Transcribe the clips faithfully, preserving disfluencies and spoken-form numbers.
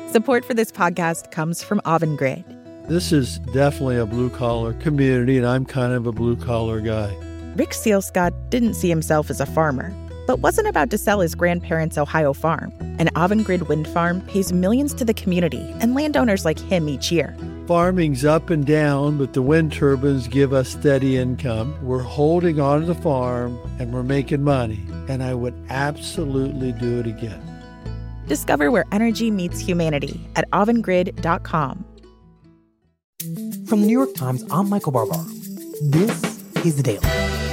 Support for this podcast comes from Avangrid. This is definitely a blue-collar community, and I'm kind of a blue-collar guy. Rick Sealscott didn't see himself as a farmer, but wasn't about to sell his grandparents' Ohio farm. An Avangrid wind farm pays millions to the community and landowners like him each year. Farming's up and down, but the wind turbines give us steady income. We're holding on to the farm, and we're making money, and I would absolutely do it again. Discover where energy meets humanity at avangrid dot com. From the New York Times, I'm Michael Barbaro. This is The Daily.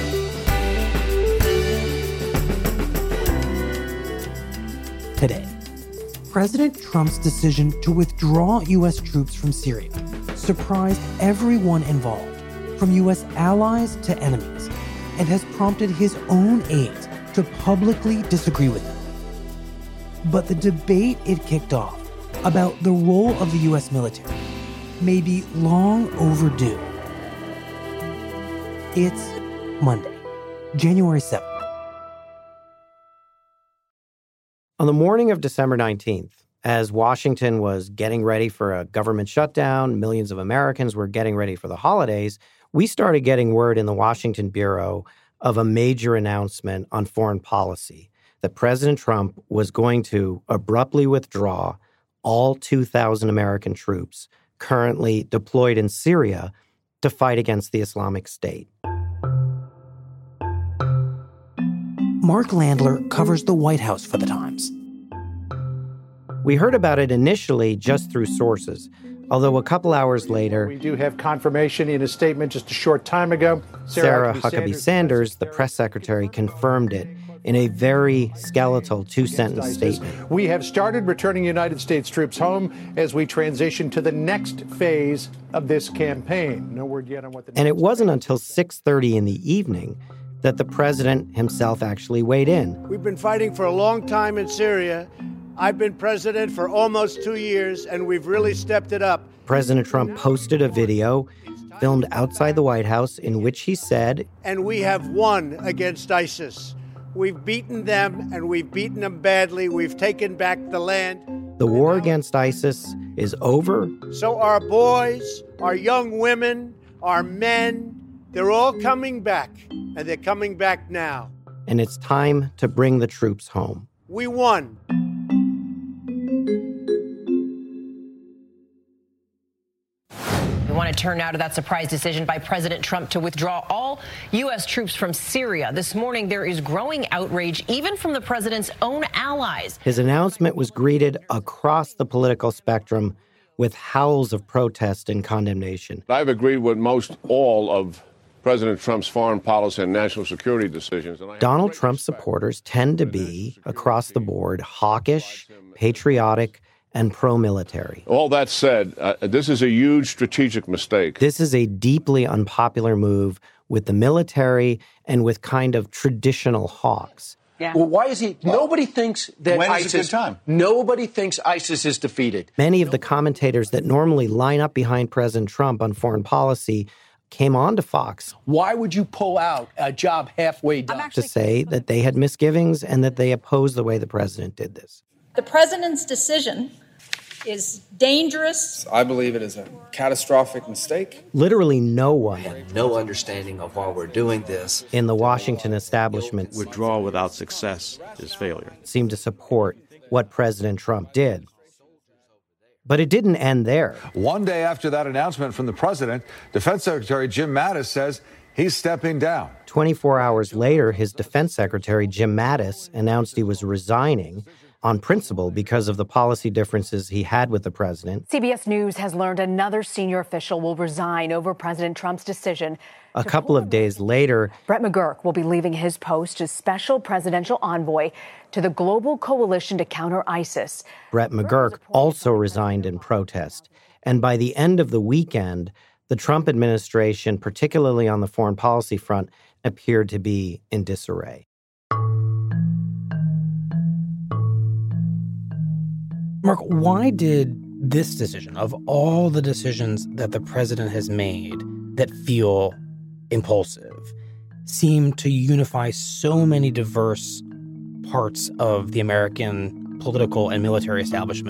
Today, President Trump's decision to withdraw U S troops from Syria surprised everyone involved, from U S allies to enemies, and has prompted his own aides to publicly disagree with him. But the debate it kicked off about the role of the U S military may be long overdue. It's Monday, January seventh. On the morning of December nineteenth, as Washington was getting ready for a government shutdown, millions of Americans were getting ready for the holidays, we started getting word in the Washington Bureau of a major announcement on foreign policy that President Trump was going to abruptly withdraw all two thousand American troops currently deployed in Syria to fight against the Islamic State. Mark Landler covers the White House for The Times. We heard about it initially just through sources, although a couple hours later, we do have confirmation in a statement just a short time ago. Sarah, Sarah Huckabee, Huckabee Sanders, Sanders, the press secretary, confirmed it in a very skeletal two-sentence statement. We have started returning United States troops home as we transition to the next phase of this campaign. No word yet on what the And it wasn't until six thirty in the evening that the president himself actually weighed in. We've been fighting for a long time in Syria. I've been president for almost two years, and we've really stepped it up. President Trump posted a video filmed outside the White House in which he said, and we have won against ISIS. We've beaten them, and we've beaten them badly. We've taken back the land. The war against ISIS is over. So our boys, our young women, our men, they're all coming back, and they're coming back now. And it's time to bring the troops home. We won. We want to turn now to that surprise decision by President Trump to withdraw all U S troops from Syria. This morning, there is growing outrage, even from the president's own allies. His announcement was greeted across the political spectrum with howls of protest and condemnation. I've agreed with most all of President Trump's foreign policy and national security decisions. And Donald Trump supporters tend to be, across the board, hawkish, patriotic, and pro-military. All that said, uh, this is a huge strategic mistake. This is a deeply unpopular move with the military and with kind of traditional hawks. Yeah. Well, why is he? Well, nobody thinks that when ISIS. Is a good time? Nobody thinks ISIS is defeated. Many of the commentators that normally line up behind President Trump on foreign policy came on to Fox. Why would you pull out a job halfway done? To say that they had misgivings and that they opposed the way the president did this. The president's decision is dangerous. I believe it is a catastrophic mistake. Literally no one. I have no understanding of why we're doing this. In the Washington establishment, withdrawal without success is failure. Seemed to support what President Trump did. But it didn't end there. One day after that announcement from the president, Defense Secretary Jim Mattis says he's stepping down. twenty-four hours later, his defense secretary, Jim Mattis, announced he was resigning on principle because of the policy differences he had with the president. C B S News has learned another senior official will resign over President Trump's decision. A couple of days later, Brett McGurk will be leaving his post as special presidential envoy to the global coalition to counter ISIS. Brett McGurk also resigned in protest. And by the end of the weekend, the Trump administration, particularly on the foreign policy front, appeared to be in disarray. Mark, why did this decision, of all the decisions that the president has made that feel impulsive, seem to unify so many diverse parts of the American political and military establishment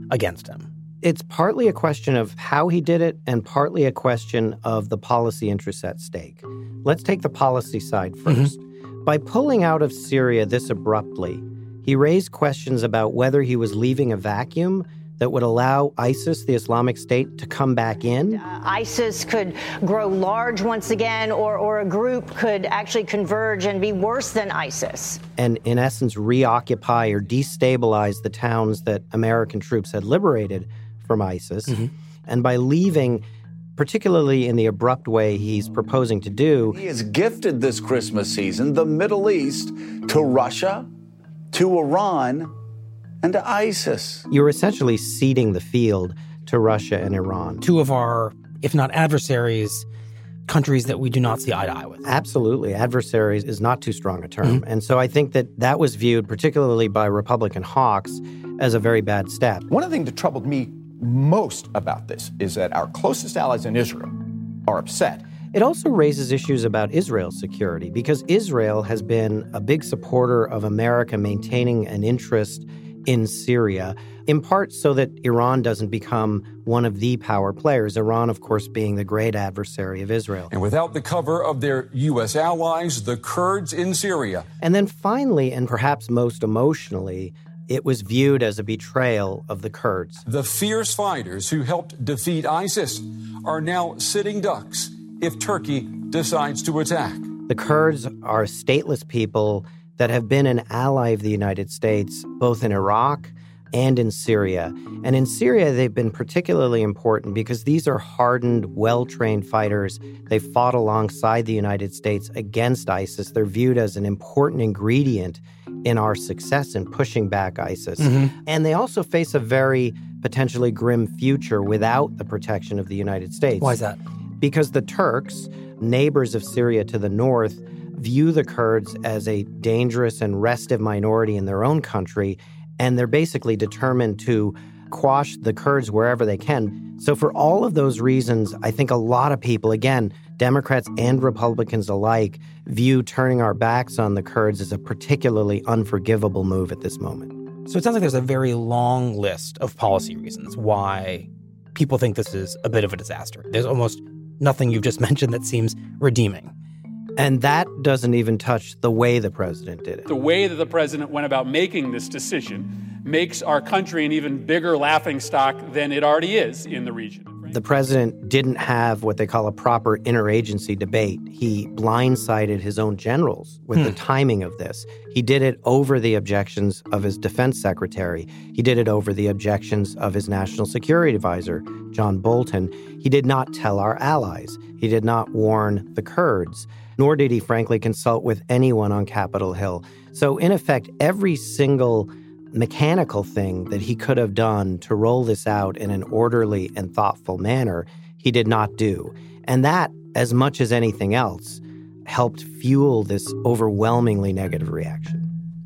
against him. It's partly a question of how he did it and partly a question of the policy interests at stake. Let's take the policy side first. Mm-hmm. By pulling out of Syria this abruptly, he raised questions about whether he was leaving a vacuum that would allow ISIS, the Islamic State, to come back in. Uh, ISIS could grow large once again, or, or a group could actually converge and be worse than ISIS. And in essence, reoccupy or destabilize the towns that American troops had liberated from ISIS. Mm-hmm. And by leaving, particularly in the abrupt way he's proposing to do, he has gifted this Christmas season the Middle East to Russia, to Iran, and to ISIS. You're essentially ceding the field to Russia and Iran. Two of our, if not adversaries, countries that we do not see eye to eye with. Absolutely. Adversaries is not too strong a term. Mm-hmm. And so I think that that was viewed, particularly by Republican hawks, as a very bad step. One of the things that troubled me most about this is that our closest allies in Israel are upset. It also raises issues about Israel's security, because Israel has been a big supporter of America maintaining an interest in Syria, in part so that Iran doesn't become one of the power players, Iran, of course, being the great adversary of Israel. And without the cover of their U S allies, the Kurds in Syria. And then finally, and perhaps most emotionally, it was viewed as a betrayal of the Kurds. The fierce fighters who helped defeat ISIS are now sitting ducks if Turkey decides to attack. The Kurds are a stateless people that have been an ally of the United States, both in Iraq and in Syria. And in Syria, they've been particularly important because these are hardened, well-trained fighters. They fought alongside the United States against ISIS. They're viewed as an important ingredient in our success in pushing back ISIS. Mm-hmm. And they also face a very potentially grim future without the protection of the United States. Why is that? Because the Turks, neighbors of Syria to the north, view the Kurds as a dangerous and restive minority in their own country, and they're basically determined to quash the Kurds wherever they can. So for all of those reasons, I think a lot of people, again, Democrats and Republicans alike, view turning our backs on the Kurds as a particularly unforgivable move at this moment. So it sounds like there's a very long list of policy reasons why people think this is a bit of a disaster. There's almost nothing you've just mentioned that seems redeeming. And that doesn't even touch the way the president did it. The way that the president went about making this decision makes our country an even bigger laughingstock than it already is in the region. The president didn't have what they call a proper interagency debate. He blindsided his own generals with hmm. the timing of this. He did it over the objections of his defense secretary. He did it over the objections of his national security advisor, John Bolton. He did not tell our allies. He did not warn the Kurds. Nor did he, frankly, consult with anyone on Capitol Hill. So, in effect, every single mechanical thing that he could have done to roll this out in an orderly and thoughtful manner, he did not do. And that, as much as anything else, helped fuel this overwhelmingly negative reaction.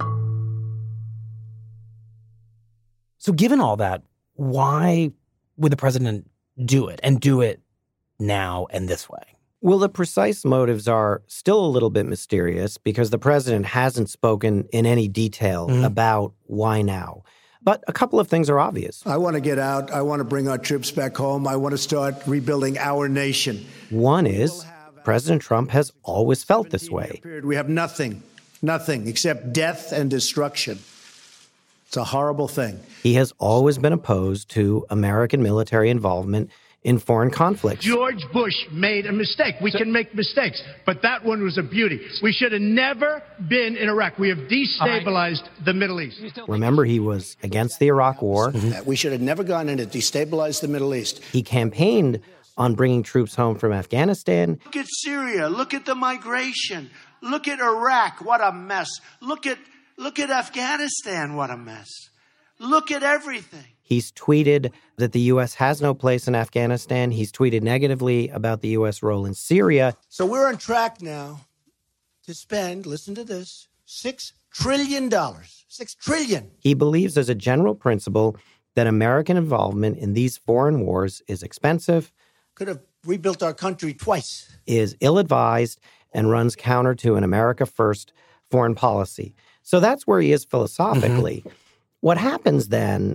So given all that, why would the president do it, and do it now and this way? Well, the precise motives are still a little bit mysterious because the president hasn't spoken in any detail mm-hmm. about why now. But a couple of things are obvious. I want to get out. I want to bring our troops back home. I want to start rebuilding our nation. One is President Trump has always felt this way. We have nothing, nothing except death and destruction. It's a horrible thing. He has always been opposed to American military involvement in foreign conflicts. George Bush made a mistake. We can make mistakes, but that one was a beauty. We should have never been in Iraq. We have destabilized the Middle East. Remember, he was against the Iraq War. Mm-hmm. We should have never gone in to destabilize the Middle East. He campaigned on bringing troops home from Afghanistan. Look at Syria. Look at the migration. Look at Iraq. What a mess. Look at, look at Afghanistan. What a mess. Look at everything. He's tweeted that the U S has no place in Afghanistan. He's tweeted negatively about the U S role in Syria. So we're on track now to spend, listen to this, six trillion dollars. Six trillion dollars. He believes as a general principle that American involvement in these foreign wars is expensive, could have rebuilt our country twice, is ill-advised, and runs counter to an America First foreign policy. So that's where he is philosophically. Mm-hmm. What happens then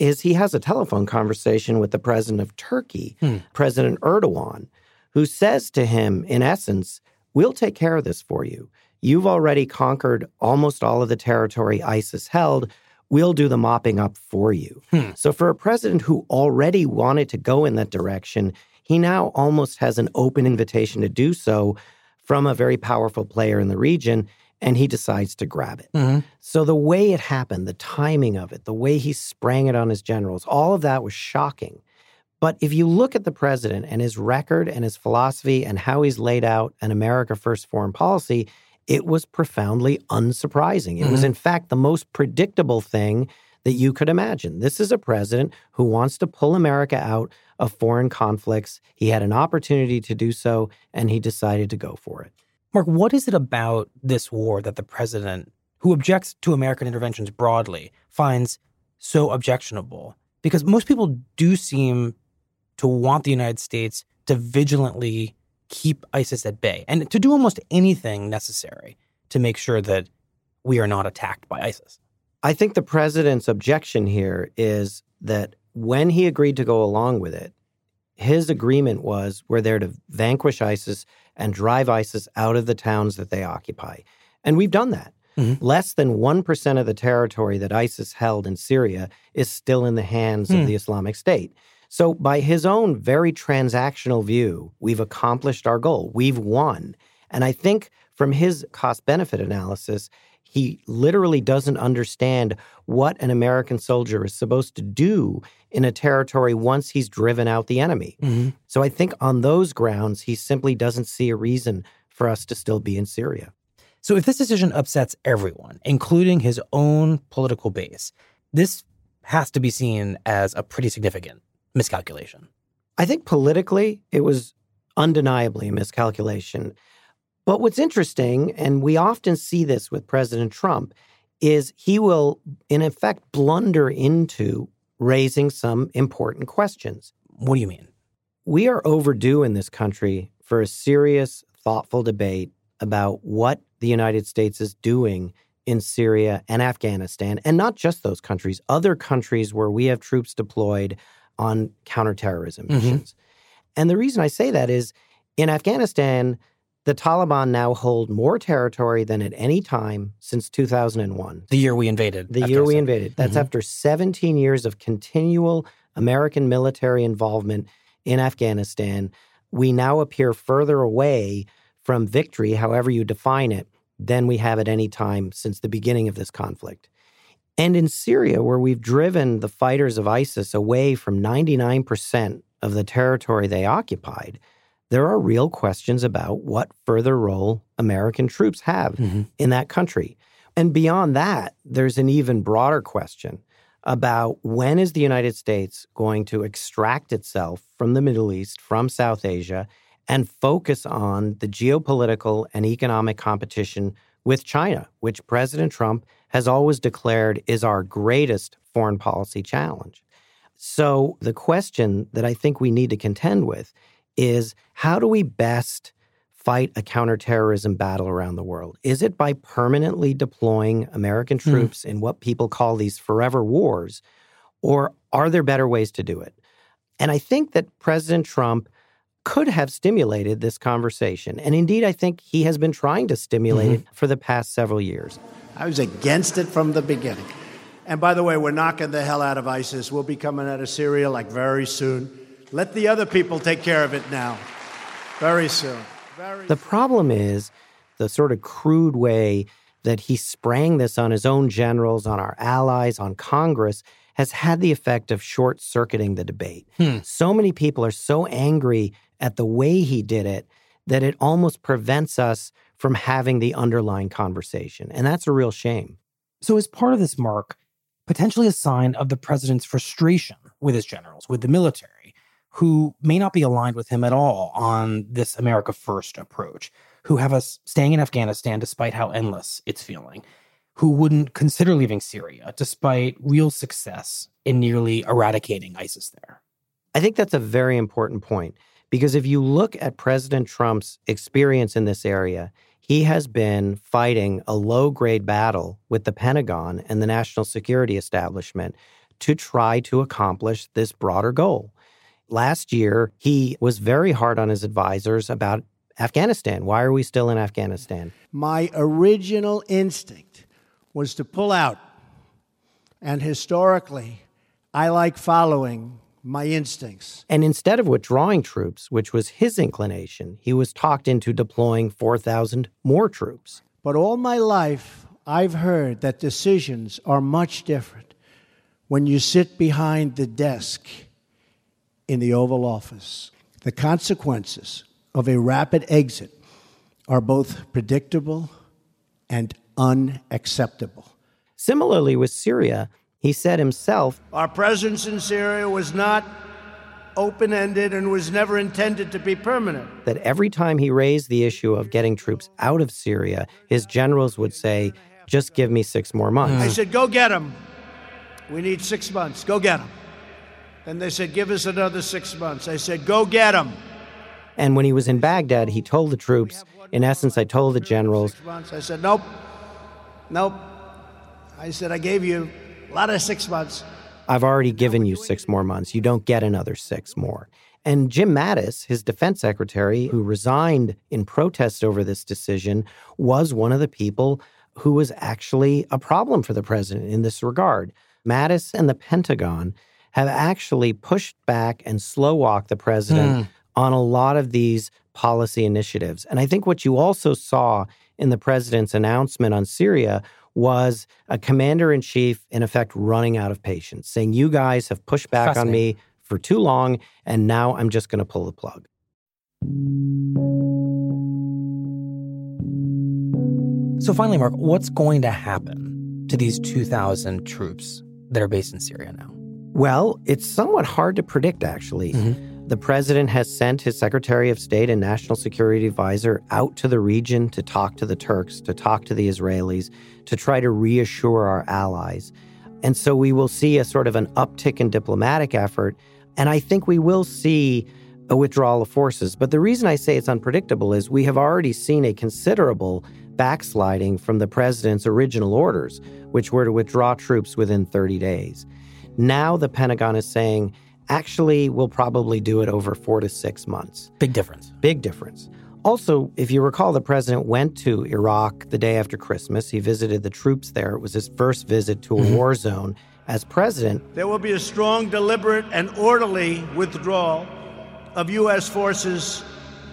is he has a telephone conversation with the president of Turkey, hmm. President Erdogan, who says to him, in essence, we'll take care of this for you. You've already conquered almost all of the territory ISIS held. We'll do the mopping up for you. Hmm. So for a president who already wanted to go in that direction, he now almost has an open invitation to do so from a very powerful player in the region, and he decides to grab it. Mm-hmm. So the way it happened, the timing of it, the way he sprang it on his generals, all of that was shocking. But if you look at the president and his record and his philosophy and how he's laid out an America First foreign policy, it was profoundly unsurprising. It mm-hmm. was, in fact, the most predictable thing that you could imagine. This is a president who wants to pull America out of foreign conflicts. He had an opportunity to do so, and he decided to go for it. Mark, what is it about this war that the president, who objects to American interventions broadly, finds so objectionable? Because most people do seem to want the United States to vigilantly keep ISIS at bay and to do almost anything necessary to make sure that we are not attacked by ISIS. I think the president's objection here is that when he agreed to go along with it, his agreement was we're there to vanquish ISIS and drive ISIS out of the towns that they occupy. And we've done that. Mm-hmm. Less than one percent of the territory that ISIS held in Syria is still in the hands mm. of the Islamic State. So by his own very transactional view, we've accomplished our goal. We've won. And I think from his cost-benefit analysis, he literally doesn't understand what an American soldier is supposed to do in a territory once he's driven out the enemy. Mm-hmm. So I think on those grounds, he simply doesn't see a reason for us to still be in Syria. So if this decision upsets everyone, including his own political base, this has to be seen as a pretty significant miscalculation. I think politically, it was undeniably a miscalculation. But what's interesting, and we often see this with President Trump, is he will, in effect, blunder into raising some important questions. What do you mean? We are overdue in this country for a serious, thoughtful debate about what the United States is doing in Syria and Afghanistan, and not just those countries, other countries where we have troops deployed on counterterrorism missions. Mm-hmm. And the reason I say that is in Afghanistan, the Taliban now hold more territory than at any time since two thousand one. The year we invaded. The year we invaded. That's mm-hmm. after seventeen years of continual American military involvement in Afghanistan. We now appear further away from victory, however you define it, than we have at any time since the beginning of this conflict. And in Syria, where we've driven the fighters of ISIS away from ninety-nine percent of the territory they occupied, there are real questions about what further role American troops have mm-hmm. in that country. And beyond that, there's an even broader question about when is the United States going to extract itself from the Middle East, from South Asia, and focus on the geopolitical and economic competition with China, which President Trump has always declared is our greatest foreign policy challenge. So the question that I think we need to contend with is how do we best fight a counterterrorism battle around the world? Is it by permanently deploying American troops mm. in what people call these forever wars, or are there better ways to do it? And I think that President Trump could have stimulated this conversation. And indeed, I think he has been trying to stimulate mm-hmm. it for the past several years. I was against it from the beginning. And by the way, we're knocking the hell out of ISIS. We'll be coming out of Syria like very soon. Let the other people take care of it now. Very soon. Very the problem is the sort of crude way that he sprang this on his own generals, on our allies, on Congress, has had the effect of short-circuiting the debate. Hmm. So many people are so angry at the way he did it that it almost prevents us from having the underlying conversation. And that's a real shame. So as part of this, Mark, potentially a sign of the president's frustration with his generals, with the military, who may not be aligned with him at all on this America First approach, who have us staying in Afghanistan despite how endless it's feeling, who wouldn't consider leaving Syria despite real success in nearly eradicating ISIS there. I think that's a very important point, because if you look at President Trump's experience in this area, he has been fighting a low-grade battle with the Pentagon and the national security establishment to try to accomplish this broader goal. Last year, he was very hard on his advisors about Afghanistan. Why are we still in Afghanistan? My original instinct was to pull out. And historically, I like following my instincts. And instead of withdrawing troops, which was his inclination, he was talked into deploying four thousand more troops. But all my life, I've heard that decisions are much different when you sit behind the desk in the Oval Office. The consequences of a rapid exit are both predictable and unacceptable. Similarly with Syria, he said himself, our presence in Syria was not open-ended and was never intended to be permanent. That every time he raised the issue of getting troops out of Syria, his generals would say, just give me six more months. I said, go get them. We need six months. Go get them. And they said, give us another six months. I said, go get them. And when he was in Baghdad, he told the troops, in essence, I told the generals. Six months. I said, nope, nope. I said, I gave you a lot of six months. I've already given you six more months. You don't get another six more. And Jim Mattis, his defense secretary, who resigned in protest over this decision, was one of the people who was actually a problem for the president in this regard. Mattis and the Pentagon have actually pushed back and slow-walked the president mm. on a lot of these policy initiatives. And I think what you also saw in the president's announcement on Syria was a commander-in-chief, in effect, running out of patience, saying, you guys have pushed back on me for too long, and now I'm just going to pull the plug. So finally, Mark, what's going to happen to these two thousand troops that are based in Syria now? Well, it's somewhat hard to predict, actually. Mm-hmm. The president has sent his Secretary of State and National Security Advisor out to the region to talk to the Turks, to talk to the Israelis, to try to reassure our allies. And so we will see a sort of an uptick in diplomatic effort. And I think we will see a withdrawal of forces. But the reason I say it's unpredictable is we have already seen a considerable backsliding from the president's original orders, which were to withdraw troops within thirty days. Now the Pentagon is saying, actually, we'll probably do it over four to six months. Big difference. Big difference. Also, if you recall, the president went to Iraq the day after Christmas. He visited the troops there. It was his first visit to a mm-hmm. war zone as president. There will be a strong, deliberate, and orderly withdrawal of U S forces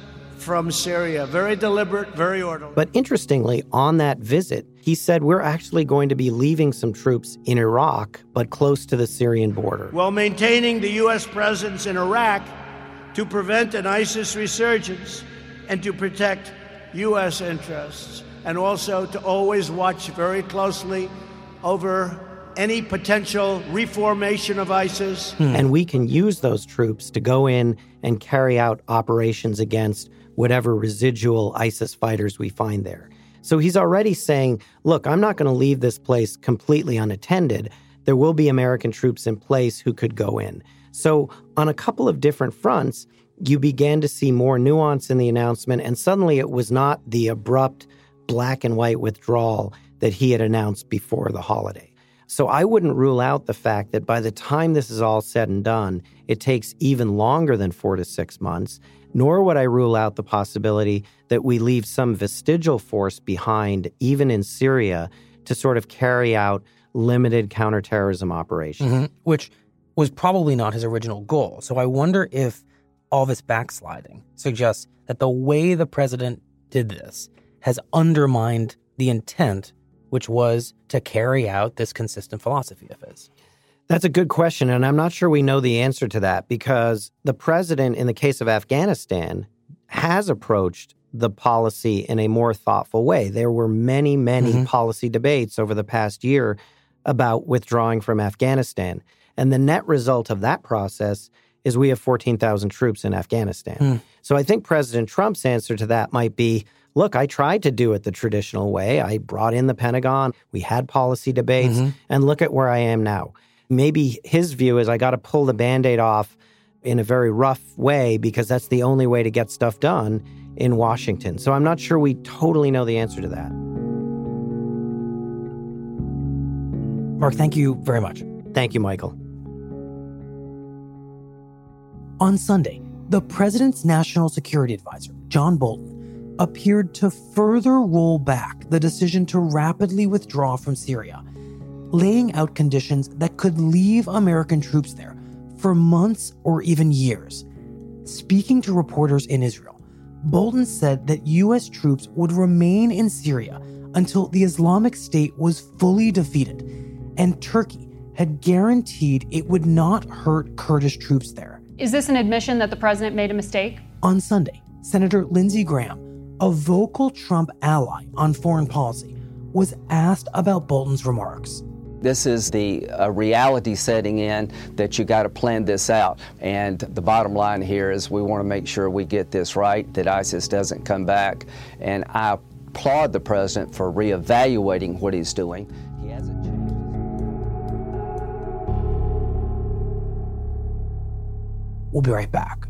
from Syria. Very deliberate, very orderly. But interestingly, on that visit, he said, we're actually going to be leaving some troops in Iraq, but close to the Syrian border. While maintaining the U S presence in Iraq to prevent an ISIS resurgence and to protect U S interests, and also to always watch very closely over any potential reformation of ISIS. Hmm. And we can use those troops to go in and carry out operations against whatever residual ISIS fighters we find there. So he's already saying, look, I'm not going to leave this place completely unattended. There will be American troops in place who could go in. So on a couple of different fronts, you began to see more nuance in the announcement, and suddenly it was not the abrupt black and white withdrawal that he had announced before the holiday. So I wouldn't rule out the fact that by the time this is all said and done, it takes even longer than four to six months, nor would I rule out the possibility that we leave some vestigial force behind, even in Syria, to sort of carry out limited counterterrorism operations. Mm-hmm. Which was probably not his original goal. So I wonder if all this backsliding suggests that the way the president did this has undermined the intent, which was to carry out this consistent philosophy of his. That's a good question, and I'm not sure we know the answer to that, because the president, in the case of Afghanistan, has approached the policy in a more thoughtful way. There were many, many mm-hmm. policy debates over the past year about withdrawing from Afghanistan. And the net result of that process is we have fourteen thousand troops in Afghanistan. Mm. So I think President Trump's answer to that might be, look, I tried to do it the traditional way. I brought in the Pentagon. We had policy debates. Mm-hmm. And look at where I am now. Maybe his view is I got to pull the Band-Aid off in a very rough way because that's the only way to get stuff done in Washington. So I'm not sure we totally know the answer to that. Mark, thank you very much. Thank you, Michael. On Sunday, the president's national security advisor, John Bolton, appeared to further roll back the decision to rapidly withdraw from Syria, laying out conditions that could leave American troops there for months or even years. Speaking to reporters in Israel, Bolton said that U S troops would remain in Syria until the Islamic State was fully defeated, and Turkey had guaranteed it would not hurt Kurdish troops there. Is this an admission that the president made a mistake? On Sunday, Senator Lindsey Graham, a vocal Trump ally on foreign policy, was asked about Bolton's remarks. This is the uh, reality setting in that you got to plan this out. And the bottom line here is we want to make sure we get this right, that ISIS doesn't come back. And I applaud the president for reevaluating what he's doing. He hasn't changed. We'll be right back.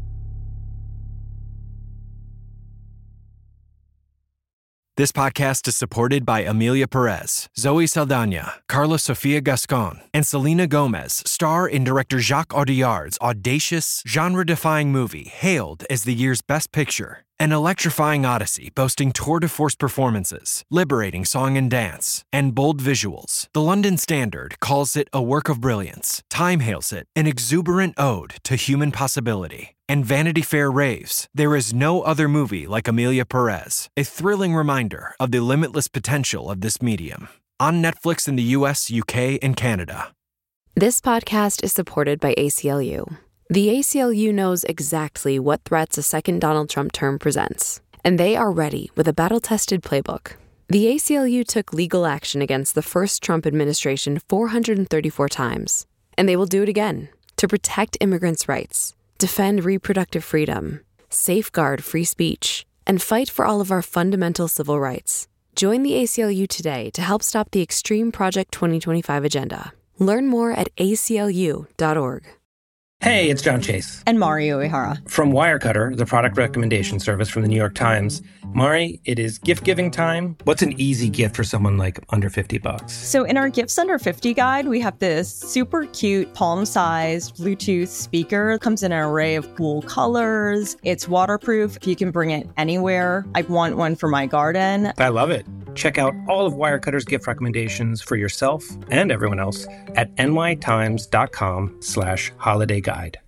This podcast is supported by Amelia Perez, Zoe Saldana, Carla Sofia Gascon, and Selena Gomez star in director Jacques Audiard's audacious, genre-defying movie hailed as the year's best picture. An electrifying odyssey boasting tour de force performances, liberating song and dance, and bold visuals. The London Standard calls it a work of brilliance. Time hails it an exuberant ode to human possibility. And Vanity Fair raves, there is no other movie like Amelia Perez, a thrilling reminder of the limitless potential of this medium. On Netflix in the U S, U K, and Canada. This podcast is supported by A C L U. The A C L U knows exactly what threats a second Donald Trump term presents, and they are ready with a battle-tested playbook. The A C L U took legal action against the first Trump administration four hundred thirty-four times, and they will do it again to protect immigrants' rights, defend reproductive freedom, safeguard free speech, and fight for all of our fundamental civil rights. Join the A C L U today to help stop the extreme Project twenty twenty-five agenda. Learn more at A C L U dot org. Hey, it's John Chase. And Mari Uehara. From Wirecutter, the product recommendation service from the New York Times. Mari, it is gift-giving time. What's an easy gift for someone like under fifty bucks? So in our Gifts Under fifty guide, we have this super cute palm-sized Bluetooth speaker. It comes in an array of cool colors. It's waterproof. You can bring it anywhere. I want one for my garden. I love it. Check out all of Wirecutter's gift recommendations for yourself and everyone else at nytimes.com slash holiday guide.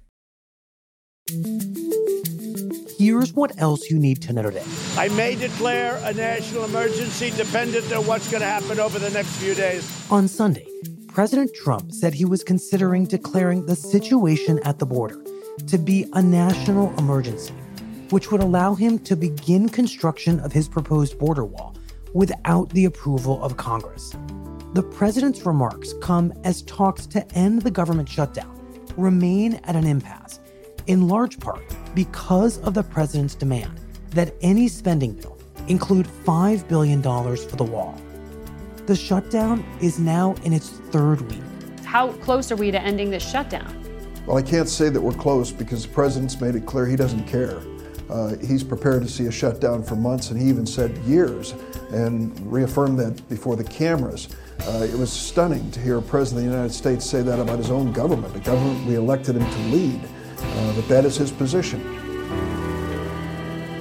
Here's what else you need to know today. I may declare a national emergency dependent on what's going to happen over the next few days. On Sunday, President Trump said he was considering declaring the situation at the border to be a national emergency, which would allow him to begin construction of his proposed border wall without the approval of Congress. The president's remarks come as talks to end the government shutdown remain at an impasse, in large part because of the president's demand that any spending bill include five billion dollars for the wall. The shutdown is now in its third week. How close are we to ending this shutdown? Well, I can't say that we're close because the president's made it clear he doesn't care. Uh, he's prepared to see a shutdown for months, and he even said years, and reaffirmed that before the cameras. Uh, it was stunning to hear a president of the United States say that about his own government, the government we elected him to lead, uh, but that is his position.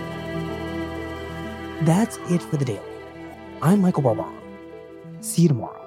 That's it for The Daily. I'm Michael Barbaro. See you tomorrow.